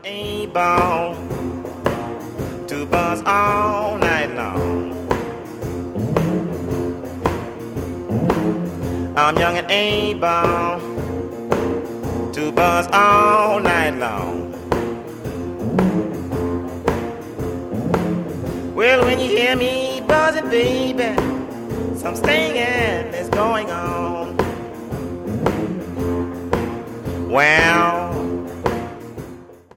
able to buzz all night long. I'm young and able to buzz all night long. Well, when you hear me buzzing, baby, some stinging is going on. Well,